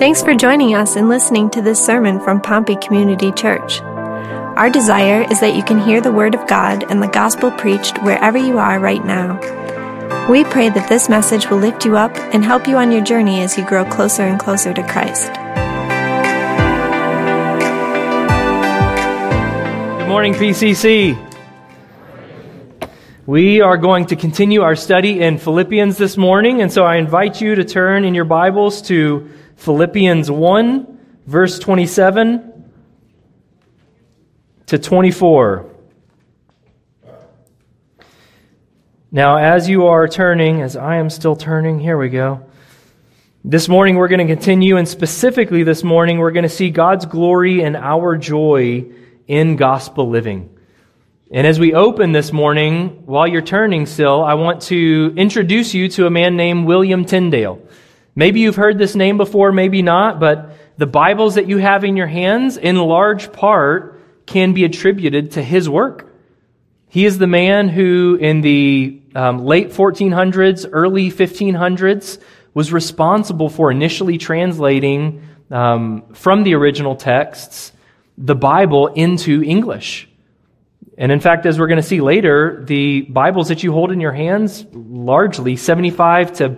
Thanks for joining us and listening to this sermon from Pompey Community Church. Our desire is that you can hear the Word of God and the gospel preached wherever you are right now. We pray that this message will lift you up and help you on your journey as you grow closer and closer to Christ. Good morning, PCC. We are going to continue our study in Philippians this morning, and so I invite you to turn in your Bibles to Philippians 1, verse 27 to 24. Now, as you are turning, as I am still turning, here we go. This morning we're going to continue, and specifically this morning we're going to see God's glory and our joy in gospel living. And as we open this morning, while you're turning still, I want to introduce you to a man named William Tyndale. Maybe you've heard this name before, maybe not, but the Bibles that you have in your hands, in large part, can be attributed to his work. He is the man who, in the late 1400s, early 1500s, was responsible for initially translating from the original texts the Bible into English. And in fact, as we're going to see later, the Bibles that you hold in your hands, largely 75 to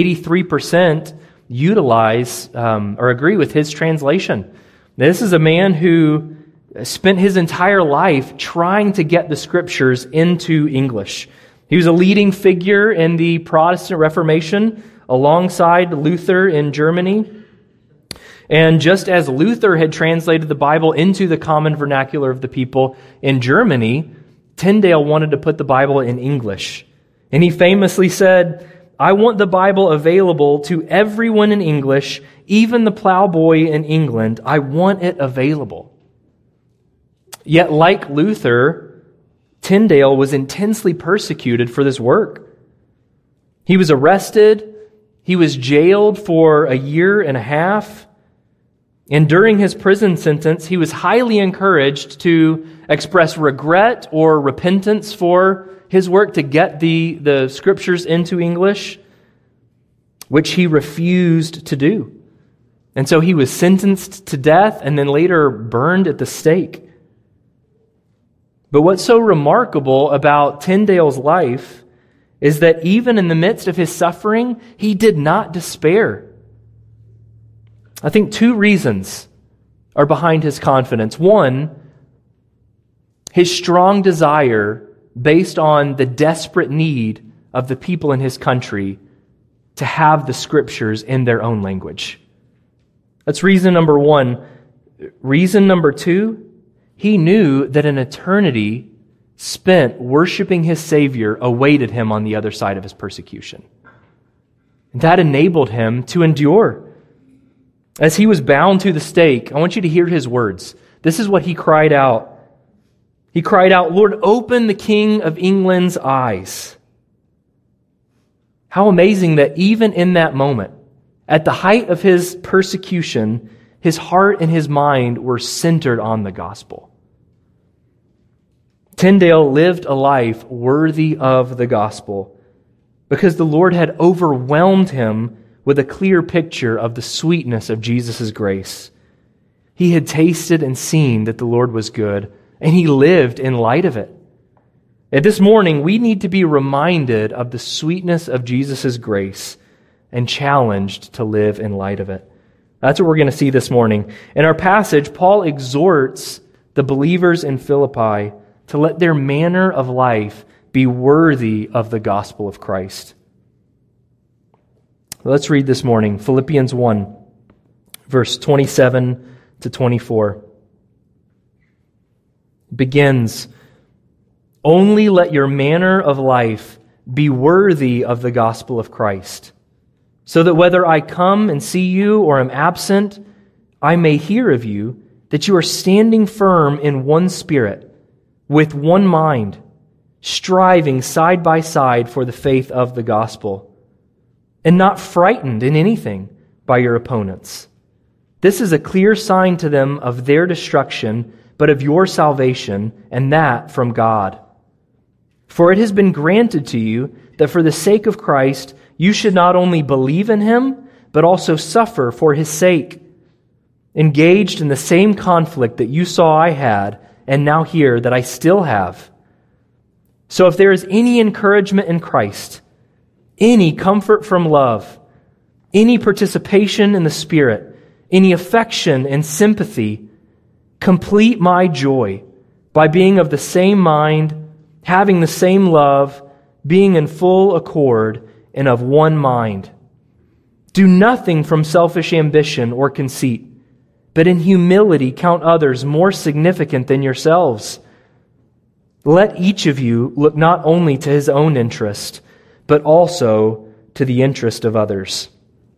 83% utilize or agree with his translation. This is a man who spent his entire life trying to get the Scriptures into English. He was a leading figure in the Protestant Reformation alongside Luther in Germany. And just as Luther had translated the Bible into the common vernacular of the people in Germany, Tyndale wanted to put the Bible in English. And he famously said, "I want the Bible available to everyone in English, even the plowboy in England. I want it available." Yet, like Luther, Tyndale was intensely persecuted for this work. He was arrested. He was jailed for a year and a half. And during his prison sentence, he was highly encouraged to express regret or repentance for his work to get the Scriptures into English, which he refused to do. And so he was sentenced to death and then later burned at the stake. But what's so remarkable about Tyndale's life is that even in the midst of his suffering, he did not despair. I think two reasons are behind his confidence. One, his strong desire based on the desperate need of the people in his country to have the Scriptures in their own language. That's reason number one. Reason number two, he knew that an eternity spent worshiping his Savior awaited him on the other side of his persecution. And that enabled him to endure. As he was bound to the stake, I want you to hear his words. This is what he cried out. He cried out, "Lord, open the King of England's eyes." How amazing that even in that moment, at the height of his persecution, his heart and his mind were centered on the gospel. Tyndale lived a life worthy of the gospel because the Lord had overwhelmed him with a clear picture of the sweetness of Jesus' grace. He had tasted and seen that the Lord was good, and he lived in light of it. And this morning, we need to be reminded of the sweetness of Jesus' grace and challenged to live in light of it. That's what we're going to see this morning. In our passage, Paul exhorts the believers in Philippi to let their manner of life be worthy of the gospel of Christ. Let's read this morning, Philippians 1, verse 27 to 24. It begins, "Only let your manner of life be worthy of the gospel of Christ, so that whether I come and see you or am absent, I may hear of you that you are standing firm in one spirit, with one mind, striving side by side for the faith of the gospel, and not frightened in anything by your opponents. This is a clear sign to them of their destruction, but of your salvation, and that from God. For it has been granted to you that for the sake of Christ you should not only believe in him, but also suffer for his sake, engaged in the same conflict that you saw I had, and now hear that I still have. So if there is any encouragement in Christ, any comfort from love, any participation in the Spirit, any affection and sympathy, complete my joy by being of the same mind, having the same love, being in full accord, and of one mind. Do nothing from selfish ambition or conceit, but in humility count others more significant than yourselves. Let each of you look not only to his own interest, but also to the interest of others.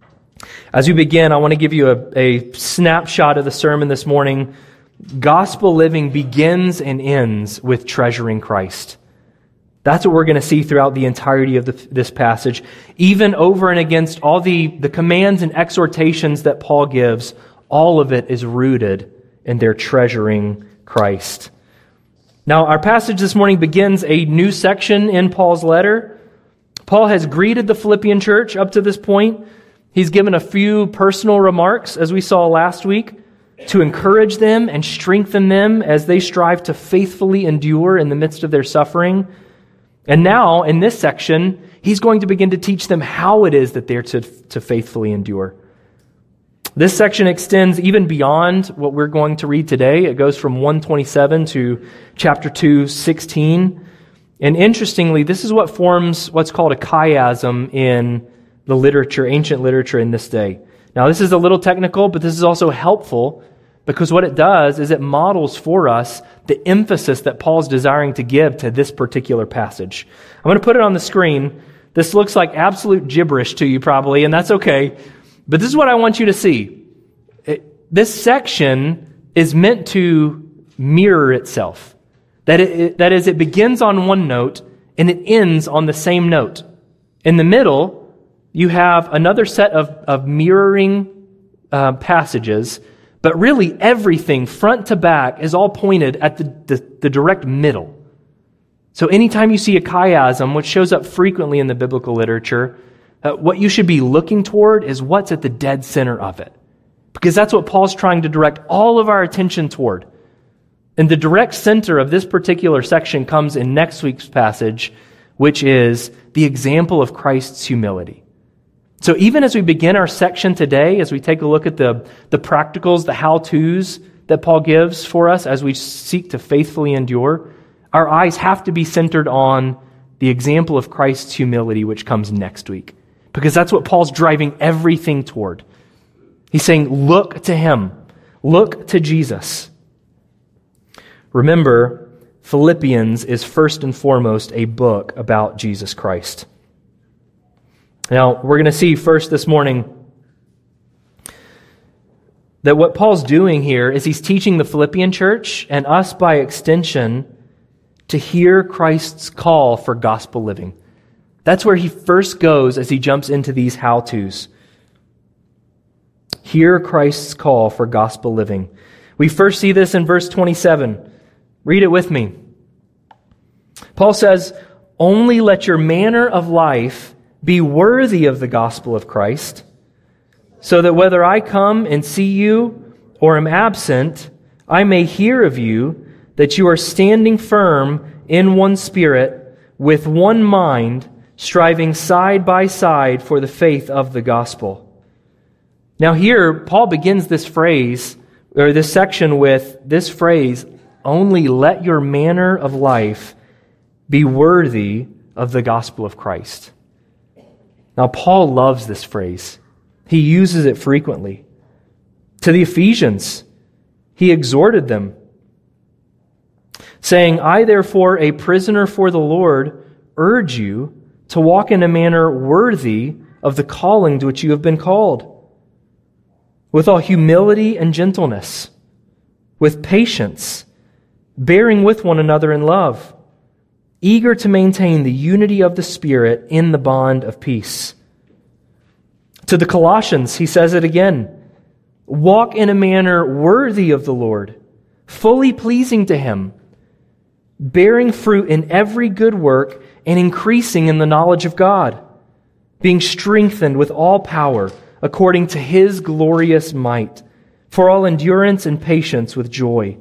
As we begin, I want to give you a snapshot of the sermon this morning. Gospel living begins and ends with treasuring Christ. That's what we're going to see throughout the entirety of this passage. Even over and against all the commands and exhortations that Paul gives, all of it is rooted in their treasuring Christ. Now, our passage this morning begins a new section in Paul's letter. Paul has greeted the Philippian church up to this point. He's given a few personal remarks, as we saw last week, to encourage them and strengthen them as they strive to faithfully endure in the midst of their suffering. And now, in this section, he's going to begin to teach them how it is that they're to faithfully endure. This section extends even beyond what we're going to read today. It goes from 1:27 to chapter 2:16. And interestingly, this is what forms what's called a chiasm in the literature, ancient literature in this day. Now, this is a little technical, but this is also helpful because what it does is it models for us the emphasis that Paul's desiring to give to this particular passage. I'm going to put it on the screen. This looks like absolute gibberish to you probably, and that's okay. But this is what I want you to see. This section is meant to mirror itself. That is, it begins on one note and it ends on the same note. In the middle, you have another set of mirroring passages, but really everything, front to back, is all pointed at the direct middle. So anytime you see a chiasm, which shows up frequently in the biblical literature, what you should be looking toward is what's at the dead center of it. Because that's what Paul's trying to direct all of our attention toward. And the direct center of this particular section comes in next week's passage, which is the example of Christ's humility. So even as we begin our section today, as we take a look at the practicals, the how-tos that Paul gives for us as we seek to faithfully endure, our eyes have to be centered on the example of Christ's humility, which comes next week. Because that's what Paul's driving everything toward. He's saying, look to him. Look to Jesus. Remember, Philippians is first and foremost a book about Jesus Christ. Now, we're going to see first this morning that what Paul's doing here is he's teaching the Philippian church, and us by extension, to hear Christ's call for gospel living. That's where he first goes as he jumps into these how-tos. Hear Christ's call for gospel living. We first see this in verse 27. Read it with me. Paul says, "Only let your manner of life be worthy of the gospel of Christ, so that whether I come and see you or am absent, I may hear of you that you are standing firm in one spirit, with one mind, striving side by side for the faith of the gospel." Now here, Paul begins this phrase, or this section with this phrase, "Only let your manner of life be worthy of the gospel of Christ." Now, Paul loves this phrase. He uses it frequently. To the Ephesians, he exhorted them, saying, "I therefore, a prisoner for the Lord, urge you to walk in a manner worthy of the calling to which you have been called, with all humility and gentleness, with patience, bearing with one another in love, eager to maintain the unity of the Spirit in the bond of peace." To the Colossians, he says it again, "Walk in a manner worthy of the Lord, fully pleasing to Him, bearing fruit in every good work and increasing in the knowledge of God, being strengthened with all power according to His glorious might, for all endurance and patience with joy,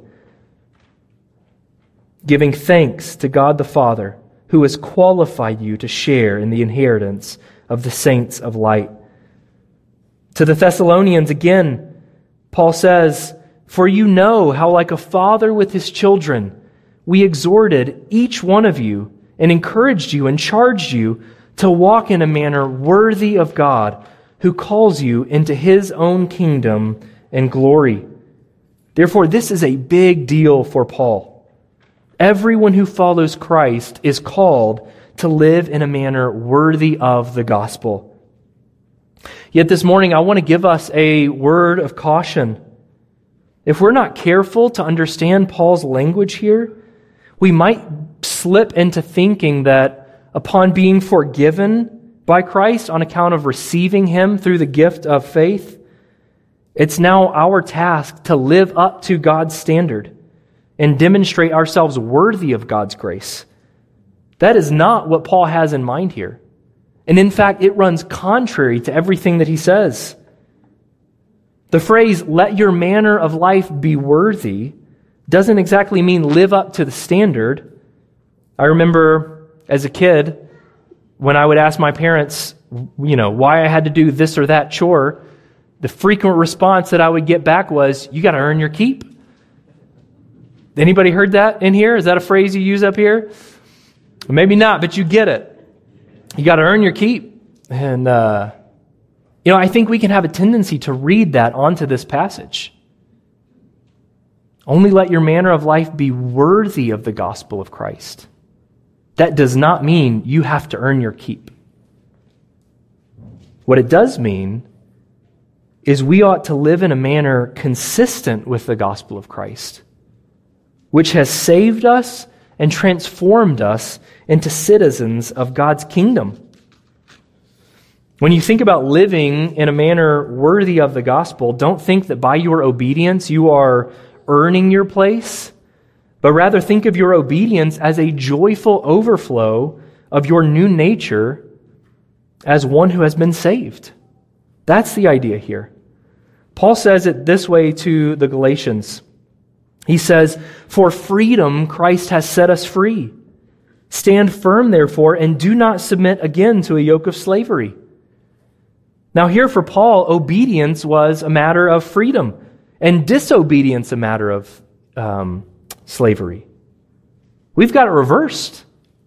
giving thanks to God the Father, who has qualified you to share in the inheritance of the saints of light. To the Thessalonians, again, Paul says, "For you know how, like a father with his children, we exhorted each one of you and encouraged you and charged you to walk in a manner worthy of God, who calls you into His own kingdom and glory." Therefore, this is a big deal for Paul. Everyone who follows Christ is called to live in a manner worthy of the gospel. Yet this morning, I want to give us a word of caution. If we're not careful to understand Paul's language here, we might slip into thinking that upon being forgiven by Christ on account of receiving Him through the gift of faith, it's now our task to live up to God's standard and demonstrate ourselves worthy of God's grace. That is not what Paul has in mind here. And in fact, it runs contrary to everything that he says. The phrase, "let your manner of life be worthy," doesn't exactly mean live up to the standard. I remember as a kid, when I would ask my parents, why I had to do this or that chore, the frequent response that I would get back was, "You got to earn your keep." Anybody heard that in here? Is that a phrase you use up here? Maybe not, but you get it. You got to earn your keep. And, I think we can have a tendency to read that onto this passage. Only let your manner of life be worthy of the gospel of Christ. That does not mean you have to earn your keep. What it does mean is we ought to live in a manner consistent with the gospel of Christ, which has saved us and transformed us into citizens of God's kingdom. When you think about living in a manner worthy of the gospel, don't think that by your obedience you are earning your place, but rather think of your obedience as a joyful overflow of your new nature as one who has been saved. That's the idea here. Paul says it this way to the Galatians. He says, "For freedom Christ has set us free. Stand firm, therefore, and do not submit again to a yoke of slavery." Now here for Paul, obedience was a matter of freedom, and disobedience a matter of slavery. We've got it reversed.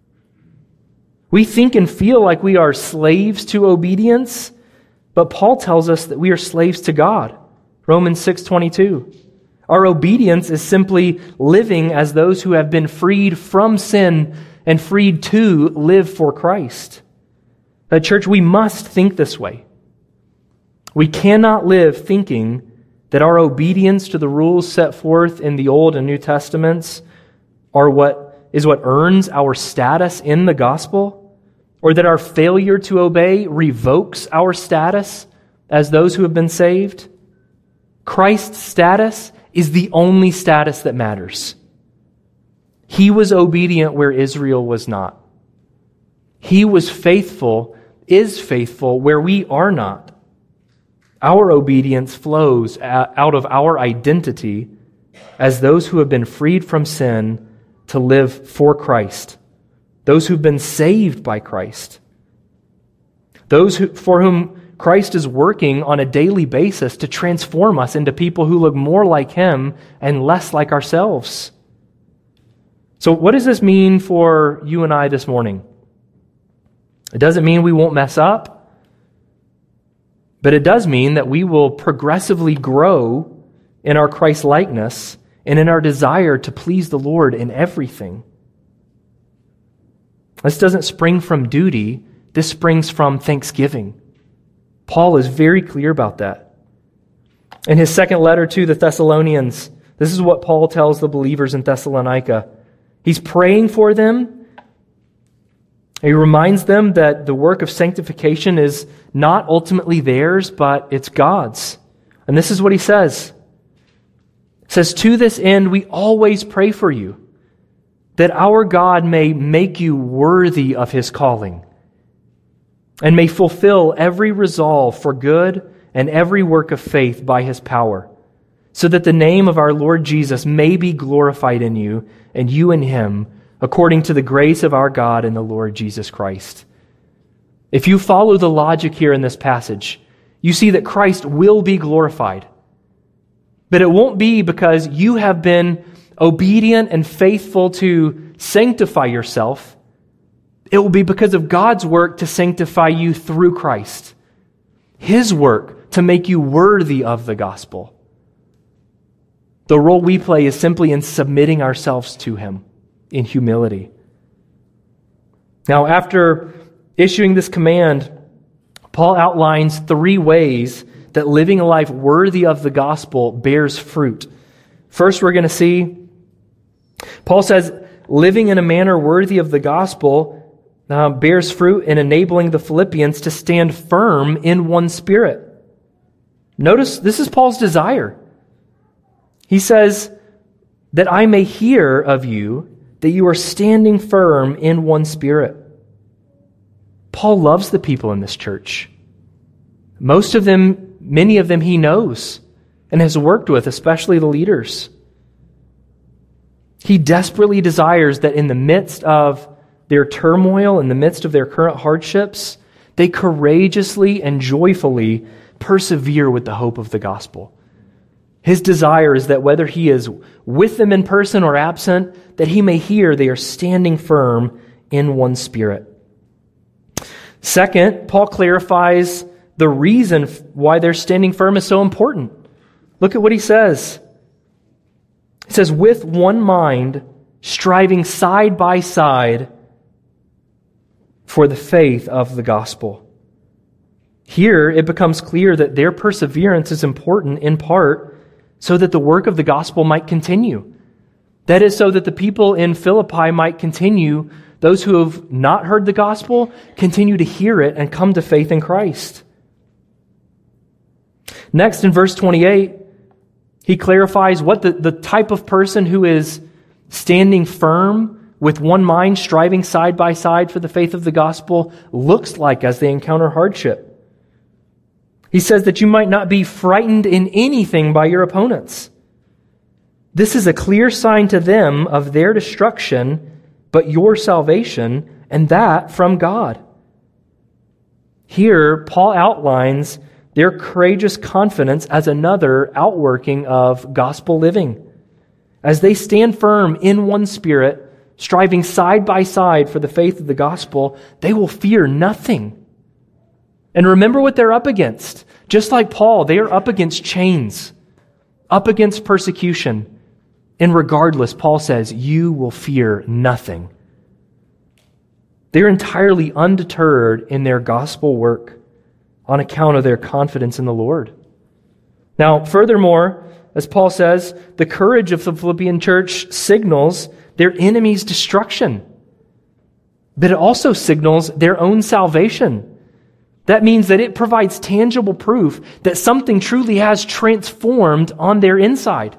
We think and feel like we are slaves to obedience, but Paul tells us that we are slaves to God. Romans 6:22. Our obedience is simply living as those who have been freed from sin and freed to live for Christ. Church, we must think this way. We cannot live thinking that our obedience to the rules set forth in the Old and New Testaments are what earns our status in the gospel, or that our failure to obey revokes our status as those who have been saved. Christ's status is the only status that matters. He was obedient where Israel was not. He was faithful, is faithful where we are not. Our obedience flows out of our identity as those who have been freed from sin to live for Christ, those who've been saved by Christ, those for whom Christ is working on a daily basis to transform us into people who look more like Him and less like ourselves. So what does this mean for you and I this morning? It doesn't mean we won't mess up, but it does mean that we will progressively grow in our Christ-likeness and in our desire to please the Lord in everything. This doesn't spring from duty. This springs from thanksgiving. Paul is very clear about that. In his second letter to the Thessalonians, this is what Paul tells the believers in Thessalonica. He's praying for them. He reminds them that the work of sanctification is not ultimately theirs, but it's God's. And this is what he says. He says, "To this end, we always pray for you, that our God may make you worthy of His calling, and may fulfill every resolve for good and every work of faith by his power, so that the name of our Lord Jesus may be glorified in you, and you in him, according to the grace of our God and the Lord Jesus Christ. If you follow the logic here in this passage, you see that Christ will be glorified. But it won't be because you have been obedient and faithful to sanctify yourself. It will be because of God's work to sanctify you through Christ. His work to make you worthy of the gospel. The role we play is simply in submitting ourselves to him in humility. Now, after issuing this command, Paul outlines 3 ways that living a life worthy of the gospel bears fruit. First, we're going to see, Paul says, living in a manner worthy of the gospel bears fruit in enabling the Philippians to stand firm in one spirit. Notice, this is Paul's desire. He says, that I may hear of you that you are standing firm in one spirit. Paul loves the people in this church. Most of them, many of them he knows and has worked with, especially the leaders. He desperately desires that in the midst of their turmoil, in the midst of their current hardships, they courageously and joyfully persevere with the hope of the gospel. His desire is that whether he is with them in person or absent, that he may hear they are standing firm in one spirit. Second, Paul clarifies the reason why their standing firm is so important. Look at what he says. He says, with one mind, striving side by side for the faith of the gospel. Here, it becomes clear that their perseverance is important in part so that the work of the gospel might continue. That is, so that the people in Philippi might continue, those who have not heard the gospel, continue to hear it and come to faith in Christ. Next, in verse 28, he clarifies what the type of person who is standing firm with one mind, striving side by side for the faith of the gospel, looks like as they encounter hardship. He says that you might not be frightened in anything by your opponents. This is a clear sign to them of their destruction, but your salvation, and that from God. Here, Paul outlines their courageous confidence as another outworking of gospel living. As they stand firm in one spirit, striving side by side for the faith of the gospel, they will fear nothing. And remember what they're up against. Just like Paul, they are up against chains, up against persecution. And regardless, Paul says, you will fear nothing. They're entirely undeterred in their gospel work on account of their confidence in the Lord. Now, furthermore, as Paul says, the courage of the Philippian church signals their enemy's destruction, but it also signals their own salvation. That means that it provides tangible proof that something truly has transformed on their inside.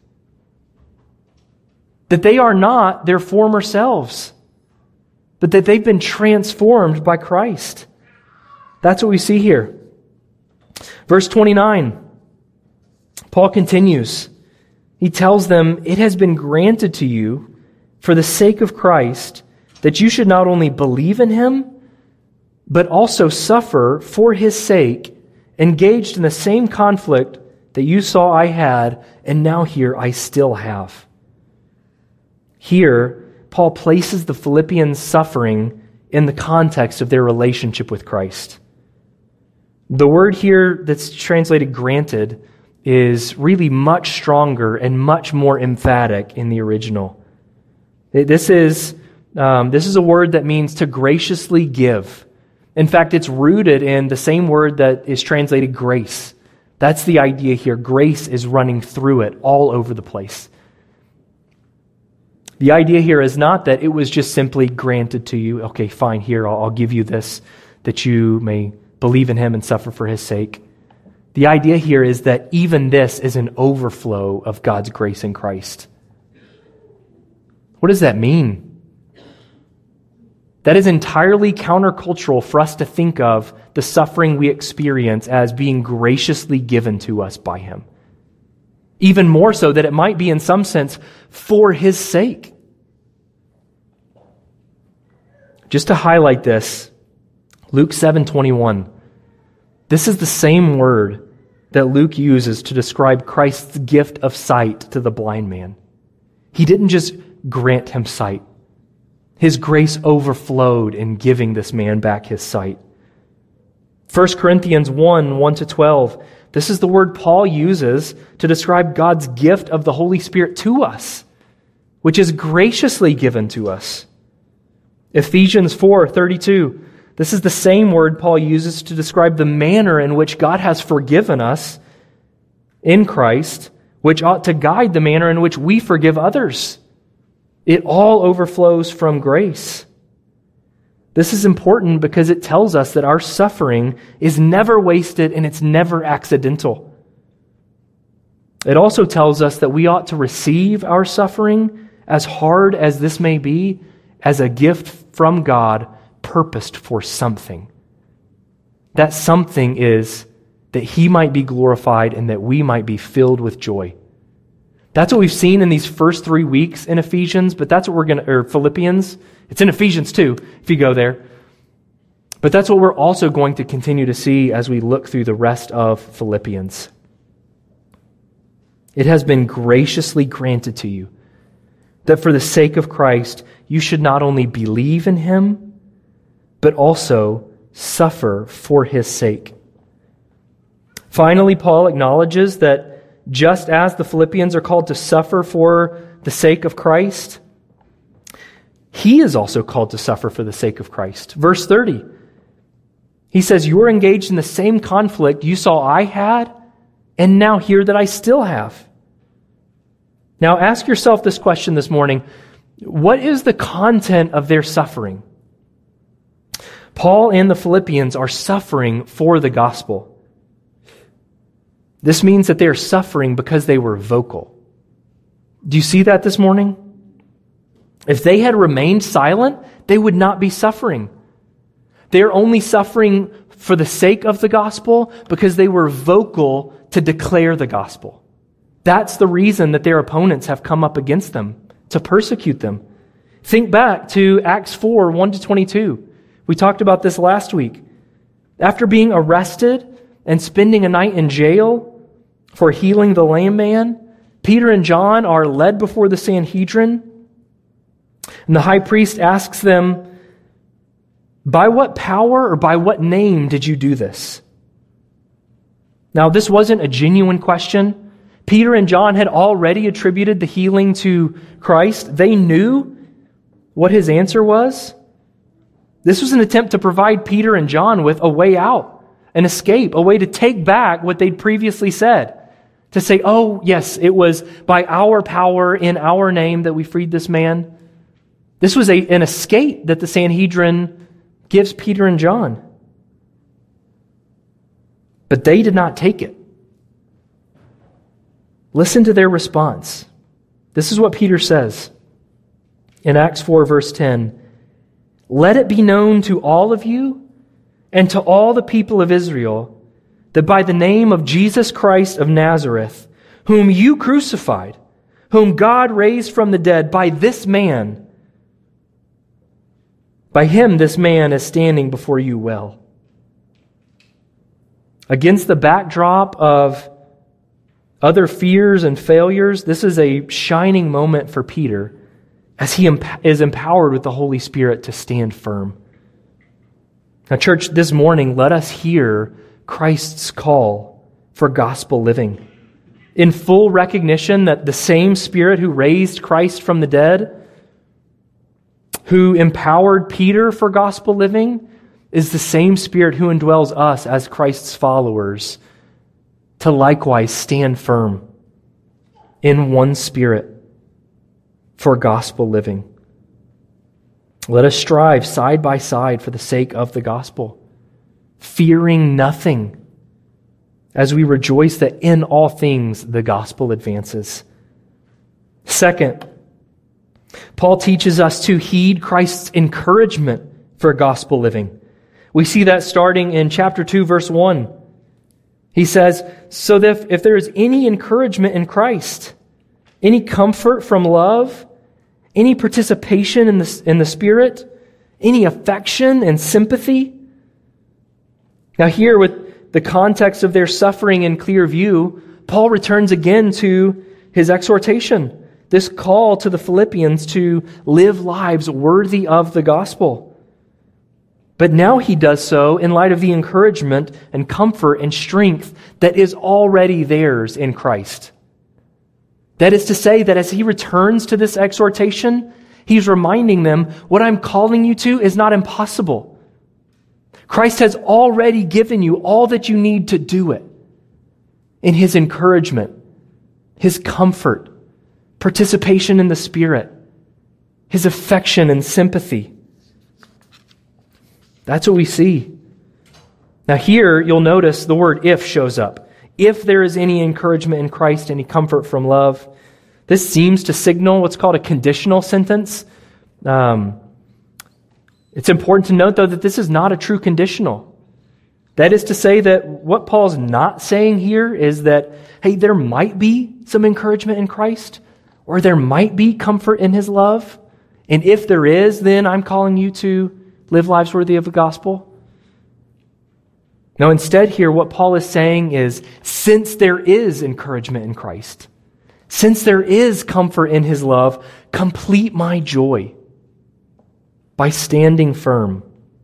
That they are not their former selves, but that they've been transformed by Christ. That's what we see here. Verse 29, Paul continues. He tells them, it has been granted to you for the sake of Christ that you should not only believe in him, but also suffer for his sake, engaged in the same conflict that you saw I had, and now here I still have. Here, Paul places the Philippians' suffering in the context of their relationship with Christ. The word here that's translated granted is really much stronger and much more emphatic in the original. This is a word that means to graciously give. In fact, it's rooted in the same word that is translated grace. That's the idea here. Grace is running through it all over the place. The idea here is not that it was just simply granted to you. Okay, fine, here, I'll give you this, that you may believe in him and suffer for his sake. The idea here is that even this is an overflow of God's grace in Christ. What does that mean? That is entirely countercultural for us to think of the suffering we experience as being graciously given to us by Him. Even more so that it might be in some sense for His sake. Just to highlight this, Luke 7:21. This is the same word that Luke uses to describe Christ's gift of sight to the blind man. He didn't just grant him sight. His grace overflowed in giving this man back his sight. 1 Corinthians 1:1-12. This is the word Paul uses to describe God's gift of the Holy Spirit to us, which is graciously given to us. Ephesians 4:32. This is the same word Paul uses to describe the manner in which God has forgiven us in Christ, which ought to guide the manner in which we forgive others. It all overflows from grace. This is important because it tells us that our suffering is never wasted and it's never accidental. It also tells us that we ought to receive our suffering, as hard as this may be, as a gift from God purposed for something. That something is that He might be glorified and that we might be filled with joy. That's what we've seen in these first 3 weeks in Ephesians, but that's what or Philippians. It's in Ephesians too, if you go there. But that's what we're also going to continue to see as we look through the rest of Philippians. It has been graciously granted to you that for the sake of Christ, you should not only believe in Him, but also suffer for His sake. Finally, Paul acknowledges that just as the Philippians are called to suffer for the sake of Christ, he is also called to suffer for the sake of Christ. Verse 30, he says, "You are engaged in the same conflict you saw I had, and now hear that I still have." Now ask yourself this question this morning. What is the content of their suffering? Paul and the Philippians are suffering for the gospel. This means that they are suffering because they were vocal. Do you see that this morning? If they had remained silent, they would not be suffering. They are only suffering for the sake of the gospel because they were vocal to declare the gospel. That's the reason that their opponents have come up against them, to persecute them. Think back to Acts 4, 1-22. We talked about this last week. After being arrested and spending a night in jail for healing the lame man, Peter and John are led before the Sanhedrin. And the high priest asks them, "By what power or by what name did you do this?" Now, this wasn't a genuine question. Peter and John had already attributed the healing to Christ. They knew what his answer was. This was an attempt to provide Peter and John with a way out, an escape, a way to take back what they'd previously said. To say, "Oh, yes, it was by our power in our name that we freed this man." This was an escape that the Sanhedrin gives Peter and John. But they did not take it. Listen to their response. This is what Peter says in Acts 4, verse 10. "Let it be known to all of you and to all the people of Israel that by the name of Jesus Christ of Nazareth, whom you crucified, whom God raised from the dead, by him this man is standing before you well." Against the backdrop of other fears and failures, this is a shining moment for Peter as he is empowered with the Holy Spirit to stand firm. Now, church, this morning, let us hear Christ's call for gospel living. In full recognition that the same Spirit who raised Christ from the dead, who empowered Peter for gospel living, is the same Spirit who indwells us as Christ's followers to likewise stand firm in one Spirit for gospel living. Let us strive side by side for the sake of the gospel, fearing nothing, as we rejoice that in all things the gospel advances. Second, Paul teaches us to heed Christ's encouragement for gospel living. We see that starting in chapter 2, verse 1. He says, so that if there is any encouragement in Christ, any comfort from love, any participation in the Spirit, any affection and sympathy. Now here, with the context of their suffering in clear view, Paul returns again to his exhortation, this call to the Philippians to live lives worthy of the gospel. But now he does so in light of the encouragement and comfort and strength that is already theirs in Christ. That is to say that as he returns to this exhortation, he's reminding them, what I'm calling you to is not impossible. Christ has already given you all that you need to do it. In his encouragement, his comfort, participation in the Spirit, his affection and sympathy. That's what we see. Now here, you'll notice the word if shows up. If there is any encouragement in Christ, any comfort from love. This seems to signal what's called a conditional sentence. It's important to note, though, that this is not a true conditional. That is to say that what Paul's not saying here is that, hey, there might be some encouragement in Christ, or there might be comfort in his love. And if there is, then I'm calling you to live lives worthy of the gospel. No, instead here, what Paul is saying is, since there is encouragement in Christ, since there is comfort in his love, complete my joy by standing firm.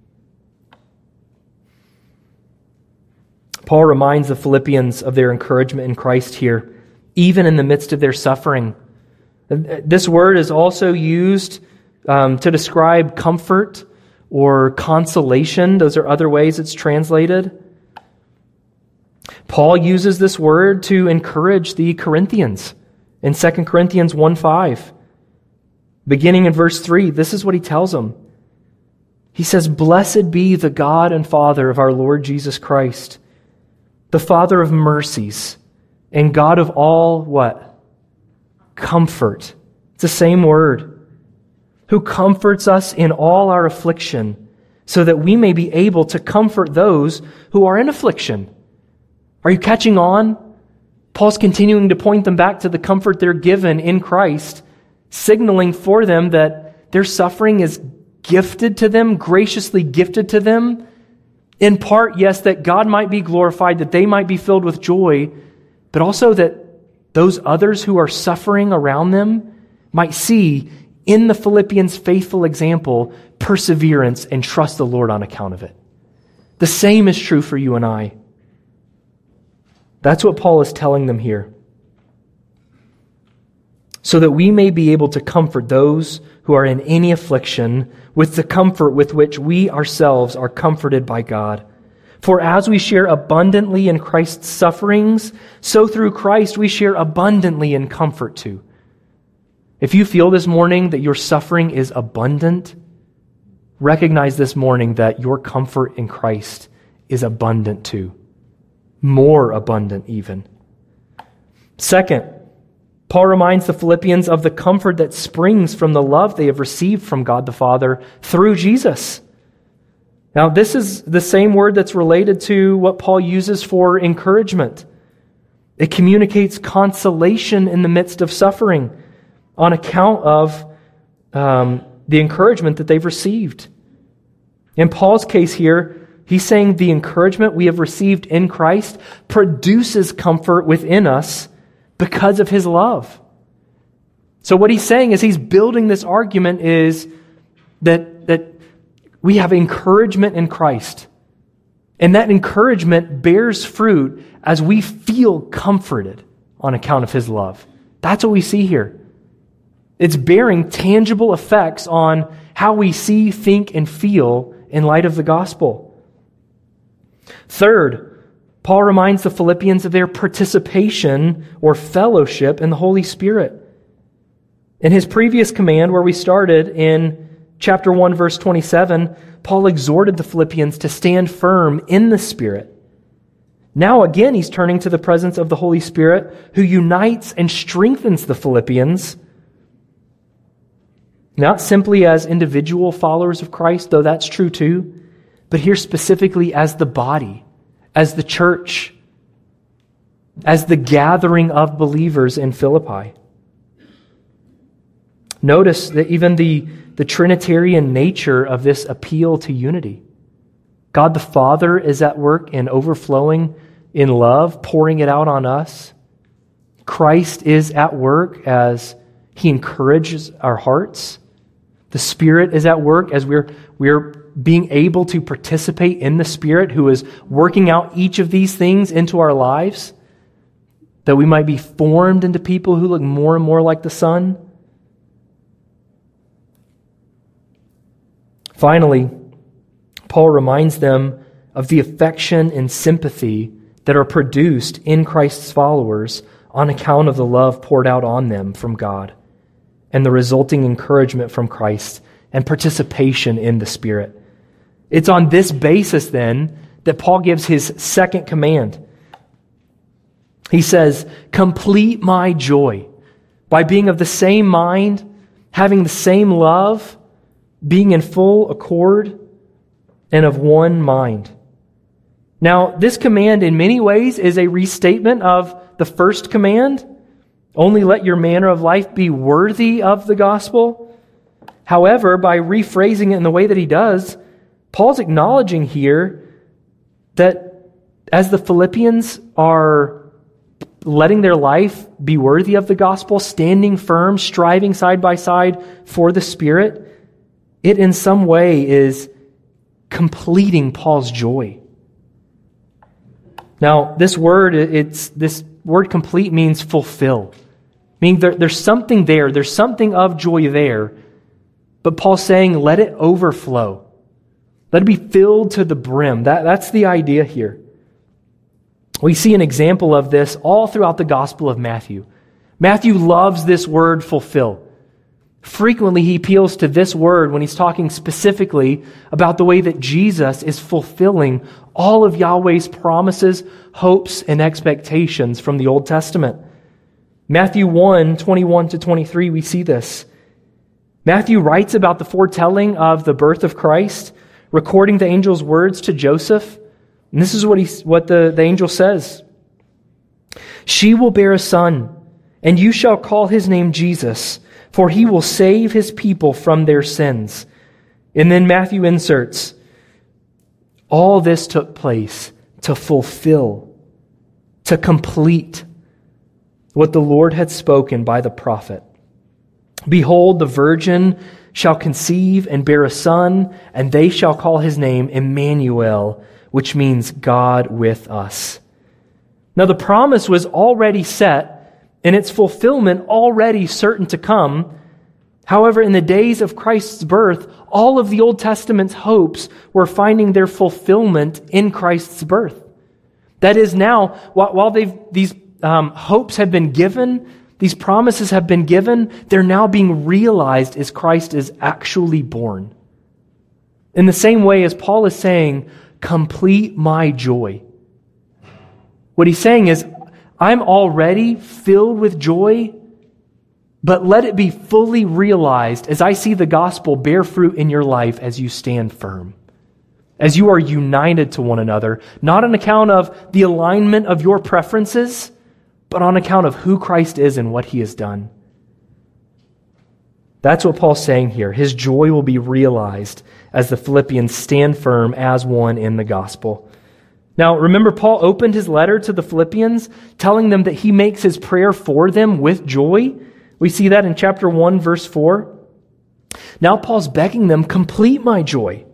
Paul reminds the Philippians of their encouragement in Christ here, even in the midst of their suffering. This word is also used to describe comfort or consolation. Those are other ways it's translated. Paul uses this word to encourage the Corinthians in 2 Corinthians 1:5. Beginning in verse 3, this is what he tells them. He says, "Blessed be the God and Father of our Lord Jesus Christ, the Father of mercies and God of all," what? Comfort. It's the same word. "Who comforts us in all our affliction, so that we may be able to comfort those who are in affliction." Are you catching on? Paul's continuing to point them back to the comfort they're given in Christ, signaling for them that their suffering is gifted to them, graciously gifted to them. In part, yes, that God might be glorified, that they might be filled with joy, but also that those others who are suffering around them might see in the Philippians' faithful example perseverance and trust the Lord on account of it. The same is true for you and I. That's what Paul is telling them here. So that we may be able to comfort those who are in any affliction with the comfort with which we ourselves are comforted by God. For as we share abundantly in Christ's sufferings, so through Christ we share abundantly in comfort too. If you feel this morning that your suffering is abundant, recognize this morning that your comfort in Christ is abundant too. More abundant even. Second, Paul reminds the Philippians of the comfort that springs from the love they have received from God the Father through Jesus. Now, this is the same word that's related to what Paul uses for encouragement. It communicates consolation in the midst of suffering on account of the encouragement that they've received. In Paul's case here, he's saying the encouragement we have received in Christ produces comfort within us because of his love. So what he's saying is he's building this argument is that we have encouragement in Christ. And that encouragement bears fruit as we feel comforted on account of his love. That's what we see here. It's bearing tangible effects on how we see, think, and feel in light of the gospel. Third, Paul reminds the Philippians of their participation or fellowship in the Holy Spirit. In his previous command, where we started in chapter 1, verse 27, Paul exhorted the Philippians to stand firm in the Spirit. Now again, he's turning to the presence of the Holy Spirit, who unites and strengthens the Philippians. Not simply as individual followers of Christ, though that's true too, but here specifically as the body, as the church, as the gathering of believers in Philippi. Notice that even the Trinitarian nature of this appeal to unity. God the Father is at work in overflowing in love, pouring it out on us. Christ is at work as He encourages our hearts. The Spirit is at work as we're being able to participate in the Spirit who is working out each of these things into our lives, that we might be formed into people who look more and more like the Son. Finally, Paul reminds them of the affection and sympathy that are produced in Christ's followers on account of the love poured out on them from God and the resulting encouragement from Christ and participation in the Spirit. It's on this basis, then, that Paul gives his second command. He says, complete my joy by being of the same mind, having the same love, being in full accord, and of one mind. Now, this command in many ways is a restatement of the first command. Only let your manner of life be worthy of the gospel. However, by rephrasing it in the way that he does, Paul's acknowledging here that as the Philippians are letting their life be worthy of the gospel, standing firm, striving side by side for the Spirit, it in some way is completing Paul's joy. Now, this word complete means fulfill. Meaning there's something there. There's something of joy there. But Paul's saying, let it overflow. Let it be filled to the brim. That's the idea here. We see an example of this all throughout the Gospel of Matthew. Matthew loves this word fulfill. Frequently, he appeals to this word when he's talking specifically about the way that Jesus is fulfilling all of Yahweh's promises, hopes, and expectations from the Old Testament. Matthew 1, 21 to 23, we see this. Matthew writes about the foretelling of the birth of Christ, recording the angel's words to Joseph. And this is what the angel says. She will bear a son, and you shall call his name Jesus, for he will save his people from their sins. And then Matthew inserts, all this took place to fulfill, to complete what the Lord had spoken by the prophet. Behold, the virgin shall conceive and bear a son, and they shall call his name Emmanuel, which means God with us. Now the promise was already set, and its fulfillment already certain to come. However, in the days of Christ's birth, all of the Old Testament's hopes were finding their fulfillment in Christ's birth. That is now, while these hopes have been given, these promises have been given, they're now being realized as Christ is actually born. In the same way as Paul is saying, complete my joy. What he's saying is, I'm already filled with joy, but let it be fully realized as I see the gospel bear fruit in your life as you stand firm, as you are united to one another, not on account of the alignment of your preferences, but on account of who Christ is and what He has done. That's what Paul's saying here. His joy will be realized as the Philippians stand firm as one in the gospel. Now, remember, Paul opened his letter to the Philippians telling them that he makes his prayer for them with joy. We see that in chapter 1, verse 4. Now Paul's begging them, complete my joy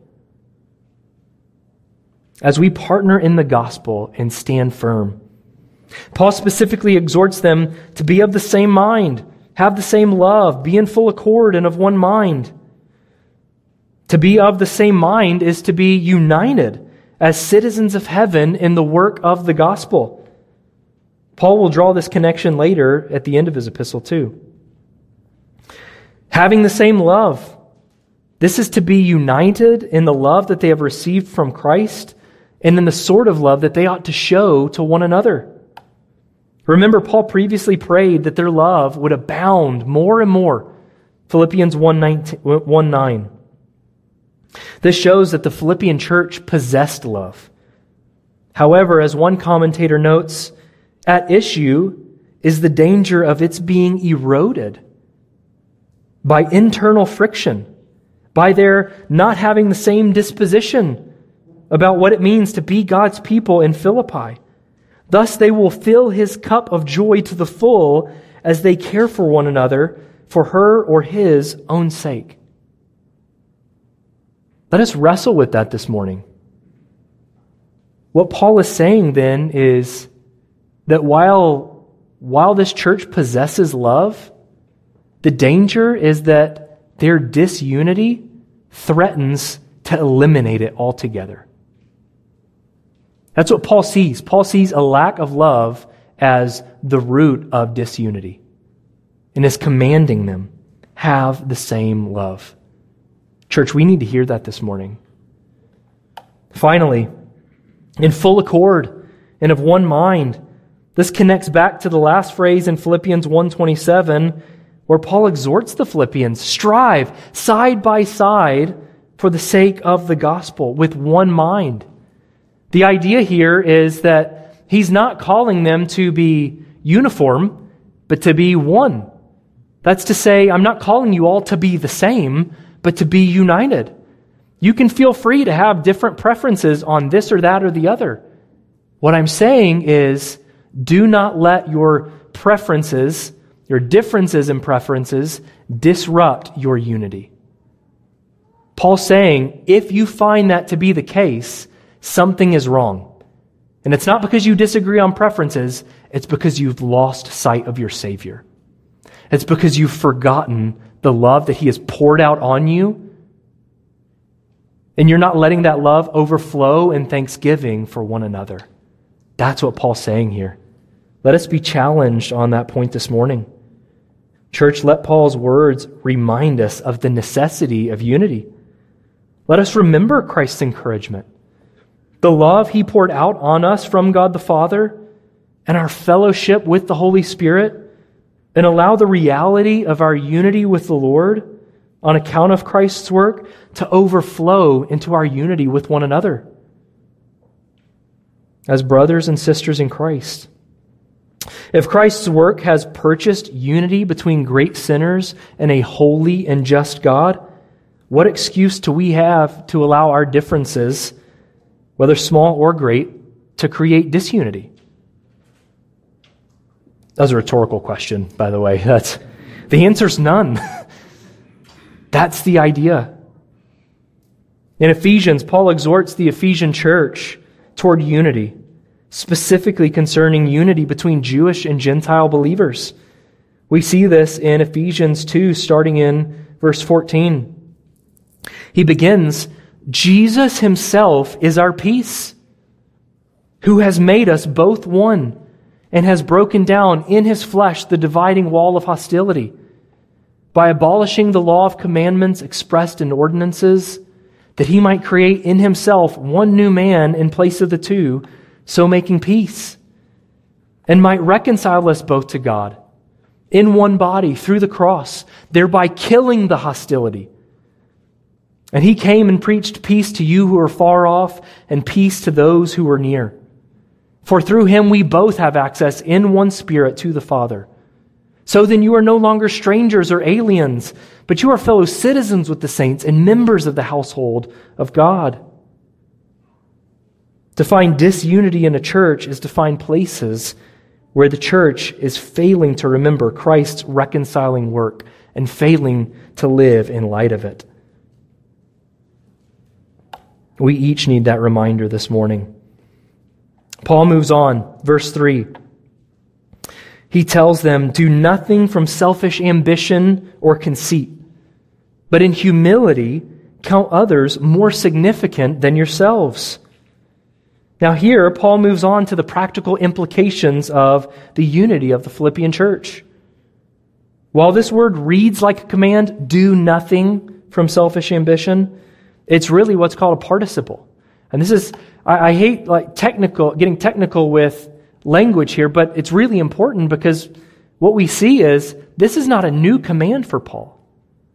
as we partner in the gospel and stand firm. Paul specifically exhorts them to be of the same mind, have the same love, be in full accord and of one mind. To be of the same mind is to be united as citizens of heaven in the work of the gospel. Paul will draw this connection later at the end of his epistle too. Having the same love. This is to be united in the love that they have received from Christ and in the sort of love that they ought to show to one another. Remember, Paul previously prayed that their love would abound more and more Philippians 1:9. This shows that the Philippian church possessed love. However, as one commentator notes, at issue is the danger of its being eroded by internal friction, by their not having the same disposition about what it means to be God's people in Philippi. Thus, they will fill his cup of joy to the full as they care for one another for her or his own sake. Let us wrestle with that this morning. What Paul is saying then is that while this church possesses love, the danger is that their disunity threatens to eliminate it altogether. That's what Paul sees. Paul sees a lack of love as the root of disunity and is commanding them, have the same love. Church, we need to hear that this morning. Finally, in full accord and of one mind, this connects back to the last phrase in Philippians 1:27, where Paul exhorts the Philippians, strive side by side for the sake of the gospel with one mind. The idea here is that he's not calling them to be uniform, but to be one. That's to say, I'm not calling you all to be the same, but to be united. You can feel free to have different preferences on this or that or the other. What I'm saying is, do not let your preferences, your differences in preferences, disrupt your unity. Paul's saying, if you find that to be the case, something is wrong. And it's not because you disagree on preferences, it's because you've lost sight of your Savior. It's because you've forgotten the love that He has poured out on you, and you're not letting that love overflow in thanksgiving for one another. That's what Paul's saying here. Let us be challenged on that point this morning. Church, let Paul's words remind us of the necessity of unity. Let us remember Christ's encouragement, the love He poured out on us from God the Father, and our fellowship with the Holy Spirit, and allow the reality of our unity with the Lord on account of Christ's work to overflow into our unity with one another as brothers and sisters in Christ. If Christ's work has purchased unity between great sinners and a holy and just God, what excuse do we have to allow our differences, whether small or great, to create disunity? That was a rhetorical question, by the way. The answer's none. That's the idea. In Ephesians, Paul exhorts the Ephesian church toward unity, specifically concerning unity between Jewish and Gentile believers. We see this in Ephesians 2, starting in verse 14. He begins, Jesus Himself is our peace, who has made us both one, and has broken down in His flesh the dividing wall of hostility, by abolishing the law of commandments expressed in ordinances, that He might create in Himself one new man in place of the two, so making peace, and might reconcile us both to God in one body through the cross, thereby killing the hostility. And He came and preached peace to you who are far off, and peace to those who are near. For through Him we both have access in one Spirit to the Father. So then you are no longer strangers or aliens, but you are fellow citizens with the saints and members of the household of God. To find disunity in a church is to find places where the church is failing to remember Christ's reconciling work and failing to live in light of it. We each need that reminder this morning. Paul moves on, verse 3. He tells them, do nothing from selfish ambition or conceit, but in humility count others more significant than yourselves. Now here, Paul moves on to the practical implications of the unity of the Philippian church. While this word reads like a command, do nothing from selfish ambition, it's really what's called a participle. And this is, I hate getting technical with language here, but it's really important because what we see is this is not a new command for Paul.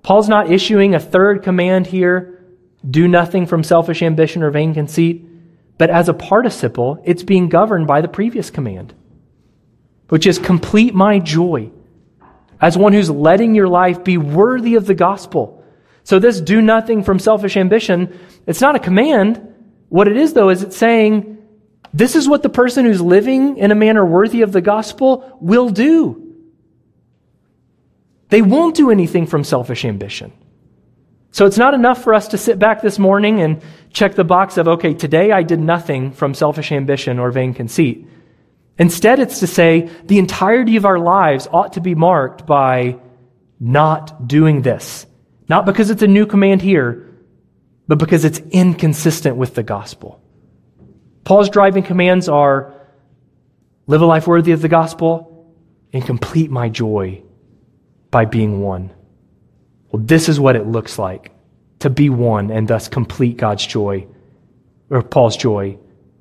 Paul's not issuing a third command here, do nothing from selfish ambition or vain conceit, but as a participle, it's being governed by the previous command, which is complete my joy as one who's letting your life be worthy of the gospel. So this do nothing from selfish ambition, it's not a command. What it is, though, is it's saying, this is what the person who's living in a manner worthy of the gospel will do. They won't do anything from selfish ambition. So it's not enough for us to sit back this morning and check the box of, okay, today I did nothing from selfish ambition or vain conceit. Instead, it's to say the entirety of our lives ought to be marked by not doing this. Not because it's a new command here, but because it's inconsistent with the gospel. Paul's driving commands are live a life worthy of the gospel and complete my joy by being one. Well, this is what it looks like to be one and thus complete God's joy, or Paul's joy,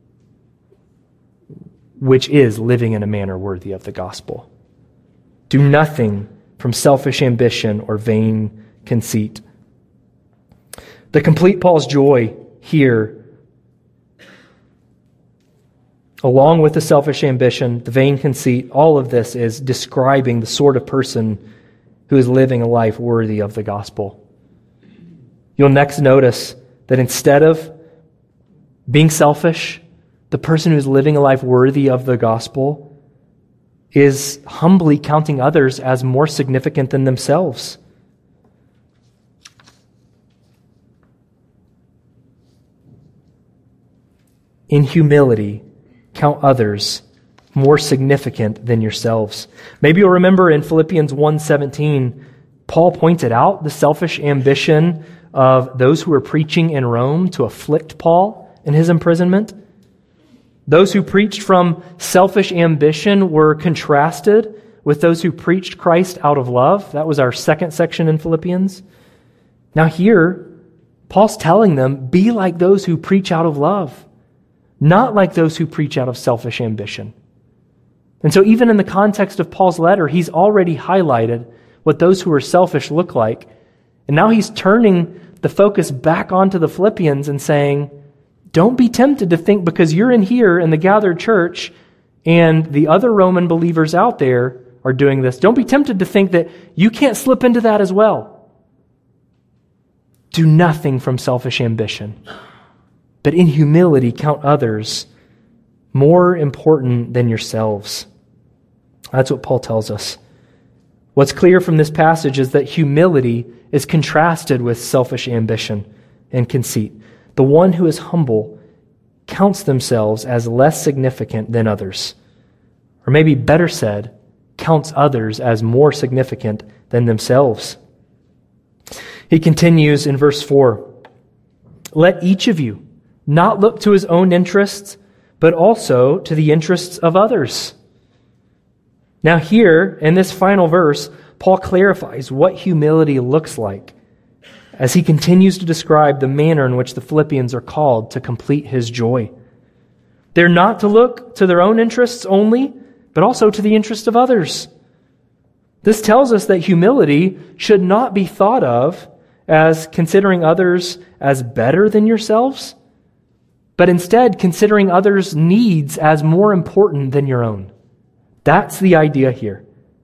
which is living in a manner worthy of the gospel. Do nothing from selfish ambition or vain conceit. The complete Paul's joy here, along with the selfish ambition, the vain conceit, all of this is describing the sort of person who is living a life worthy of the gospel. You'll next notice that instead of being selfish, the person who's living a life worthy of the gospel is humbly counting others as more significant than themselves. In humility, count others more significant than yourselves. Maybe you'll remember in Philippians 1:17, Paul pointed out the selfish ambition of those who were preaching in Rome to afflict Paul in his imprisonment. Those who preached from selfish ambition were contrasted with those who preached Christ out of love. That was our second section in Philippians. Now here, Paul's telling them, be like those who preach out of love, not like those who preach out of selfish ambition. And so even in the context of Paul's letter, he's already highlighted what those who are selfish look like. And now he's turning the focus back onto the Philippians and saying, don't be tempted to think because you're in here in the gathered church and the other Roman believers out there are doing this. Don't be tempted to think that you can't slip into that as well. Do nothing from selfish ambition, but in humility count others more important than yourselves. That's what Paul tells us. What's clear from this passage is that humility is contrasted with selfish ambition and conceit. The one who is humble counts themselves as less significant than others. Or maybe better said, counts others as more significant than themselves. He continues in verse 4, let each of you not look to his own interests, but also to the interests of others. Now here, in this final verse, Paul clarifies what humility looks like as he continues to describe the manner in which the Philippians are called to complete his joy. They're not to look to their own interests only, but also to the interest of others. This tells us that humility should not be thought of as considering others as better than yourselves, but instead considering others' needs as more important than your own. That's the idea here.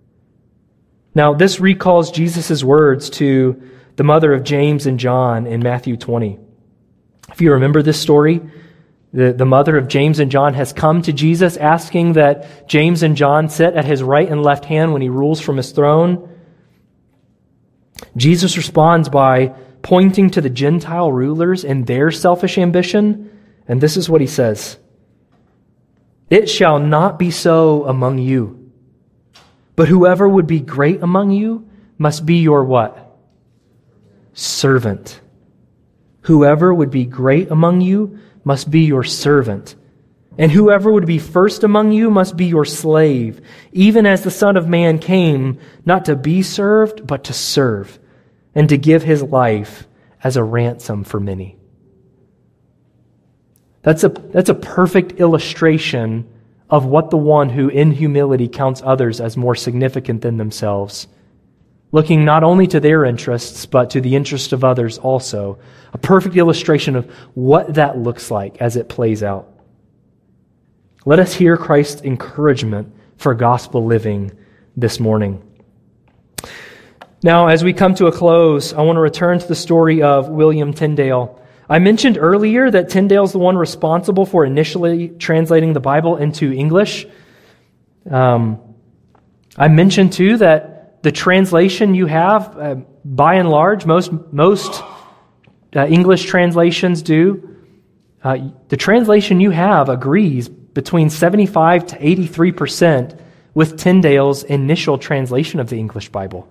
Now, this recalls Jesus' words to the mother of James and John in Matthew 20. If you remember this story, the mother of James and John has come to Jesus asking that James and John sit at his right and left hand when he rules from his throne. Jesus responds by pointing to the Gentile rulers and their selfish ambition, and this is what he says. It shall not be so among you, but whoever would be great among you must be your what? Servant. Whoever would be great among you must be your servant. And whoever would be first among you must be your slave, even as the Son of Man came not to be served, but to serve, and to give his life as a ransom for many. That's a perfect illustration of what the one who in humility counts others as more significant than themselves looking not only to their interests, but to the interest of others also. A perfect illustration of what that looks like as it plays out. Let us hear Christ's encouragement for gospel living this morning. Now, as we come to a close, I want to return to the story of William Tyndale. I mentioned earlier that Tyndale's the one responsible for initially translating the Bible into English. I mentioned too that the translation you have, by and large, most English translations do. The translation you have agrees between 75 to 83% with Tyndale's initial translation of the English Bible.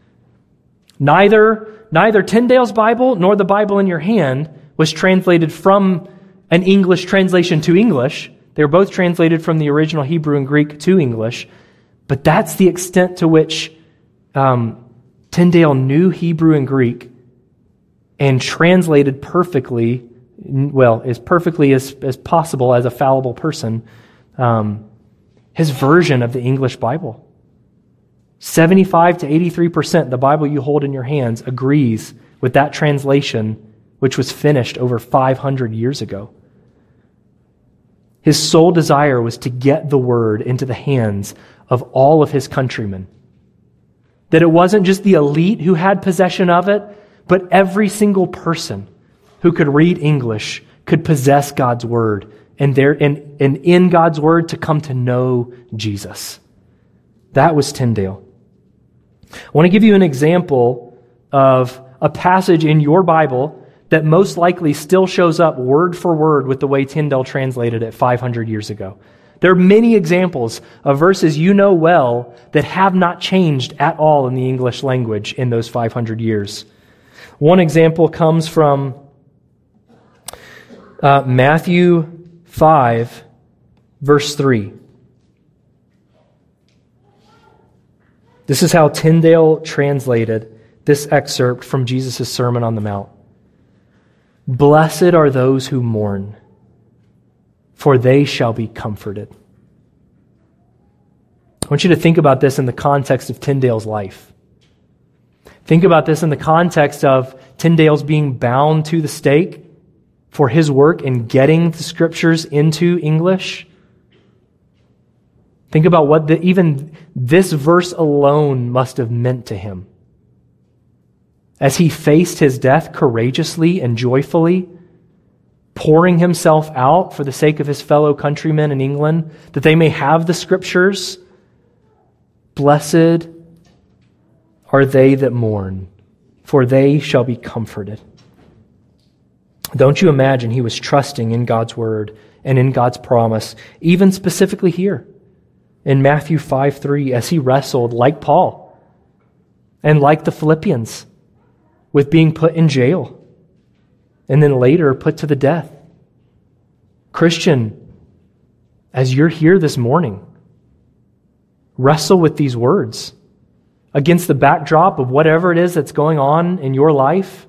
Neither Tyndale's Bible nor the Bible in your hand was translated from an English translation to English. They were both translated from the original Hebrew and Greek to English. But that's the extent to which Tyndale knew Hebrew and Greek and translated perfectly, well, as perfectly as possible as a fallible person, his version of the English Bible. 75 to 83%, the Bible you hold in your hands agrees with that translation, which was finished over 500 years ago. His sole desire was to get the word into the hands of all of his countrymen. That it wasn't just the elite who had possession of it, but every single person who could read English could possess God's word and in God's word to come to know Jesus. That was Tyndale. I want to give you an example of a passage in your Bible that most likely still shows up word for word with the way Tyndale translated it 500 years ago. There are many examples of verses you know well that have not changed at all in the English language in those 500 years. One example comes from Matthew 5, verse 3. This is how Tyndale translated this excerpt from Jesus' Sermon on the Mount. Blessed are those who mourn, for they shall be comforted. I want you to think about this in the context of Tyndale's life. Think about this in the context of Tyndale's being bound to the stake for his work in getting the scriptures into English. Think about what even this verse alone must have meant to him. As he faced his death courageously and joyfully, pouring himself out for the sake of his fellow countrymen in England, that they may have the scriptures. Blessed are they that mourn, for they shall be comforted. Don't you imagine he was trusting in God's word and in God's promise, even specifically here in Matthew 5:3, as he wrestled like Paul and like the Philippians with being put in jail and then later put to the death. Christian, as you're here this morning, wrestle with these words against the backdrop of whatever it is that's going on in your life.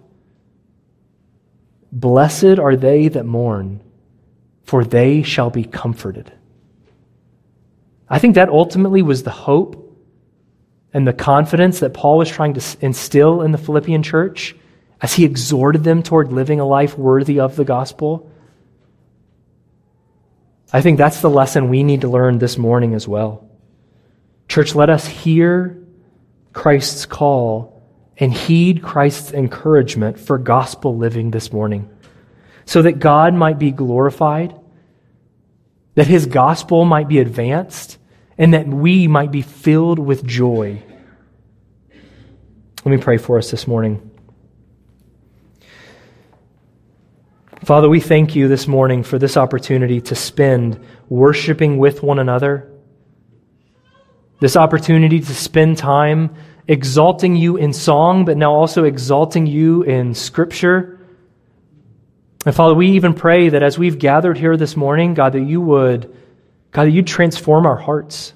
Blessed are they that mourn, for they shall be comforted. I think that ultimately was the hope and the confidence that Paul was trying to instill in the Philippian church as he exhorted them toward living a life worthy of the gospel. I think that's the lesson we need to learn this morning as well. Church, let us hear Christ's call and heed Christ's encouragement for gospel living this morning, so that God might be glorified, that his gospel might be advanced, and that we might be filled with joy. Let me pray for us this morning. Father, we thank you this morning for this opportunity to spend worshiping with one another, this opportunity to spend time exalting you in song, but now also exalting you in Scripture. And Father, we even pray that as we've gathered here this morning, God, that you'd transform our hearts.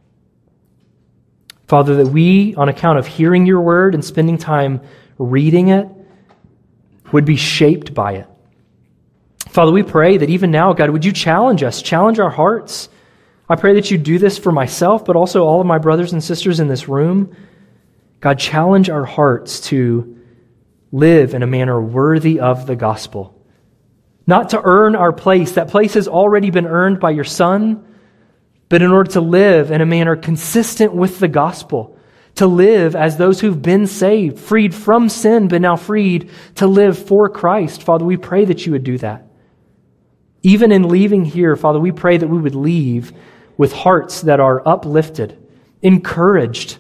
Father, that we, on account of hearing your word and spending time reading it, would be shaped by it. Father, we pray that even now, God, would you challenge us, challenge our hearts. I pray that you do this for myself, but also all of my brothers and sisters in this room. God, challenge our hearts to live in a manner worthy of the gospel. Not to earn our place. That place has already been earned by your Son, but in order to live in a manner consistent with the gospel, to live as those who've been saved, freed from sin, but now freed to live for Christ. Father, we pray that you would do that. Even in leaving here, Father, we pray that we would leave with hearts that are uplifted, encouraged,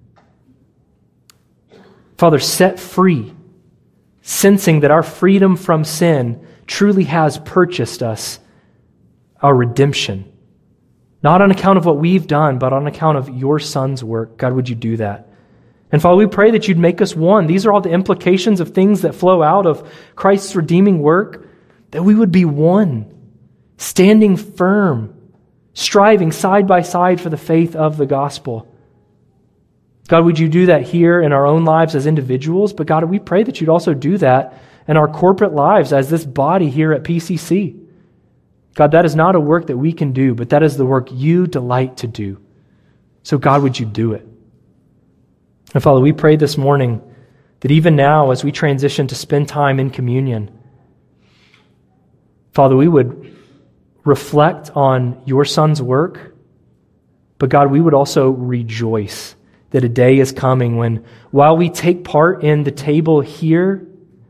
Father, set free, sensing that our freedom from sin truly has purchased us our redemption. Not on account of what we've done, but on account of your Son's work. God, would you do that? And Father, we pray that you'd make us one. These are all the implications of things that flow out of Christ's redeeming work, that we would be one, standing firm, striving side by side for the faith of the gospel. God, would you do that here in our own lives as individuals? But God, we pray that you'd also do that in our corporate lives as this body here at PCC. God, that is not a work that we can do, but that is the work you delight to do. So God, would you do it? And Father, we pray this morning that even now as we transition to spend time in communion, Father, we would reflect on your Son's work, but God, we would also rejoice that a day is coming when, while we take part in the table here,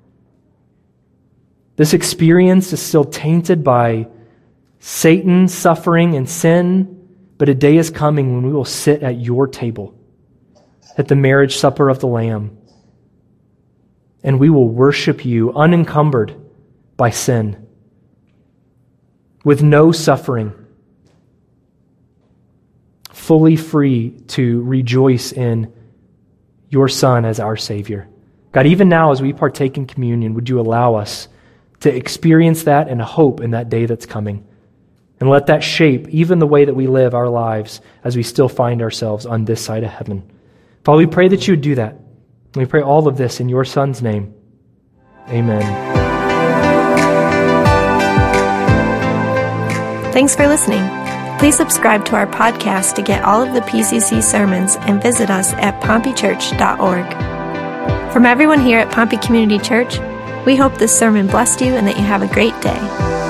this experience is still tainted by Satan, suffering, and sin, but a day is coming when we will sit at your table, at the marriage supper of the Lamb, and we will worship you unencumbered by sin, with no suffering, fully free to rejoice in your Son as our Savior. God, even now as we partake in communion, would you allow us to experience that and hope in that day that's coming? And let that shape even the way that we live our lives as we still find ourselves on this side of heaven. Father, we pray that you would do that. And we pray all of this in your Son's name. Amen. Thanks for listening. Please subscribe to our podcast to get all of the PCC sermons and visit us at pompeychurch.org. From everyone here at Pompey Community Church, we hope this sermon blessed you and that you have a great day.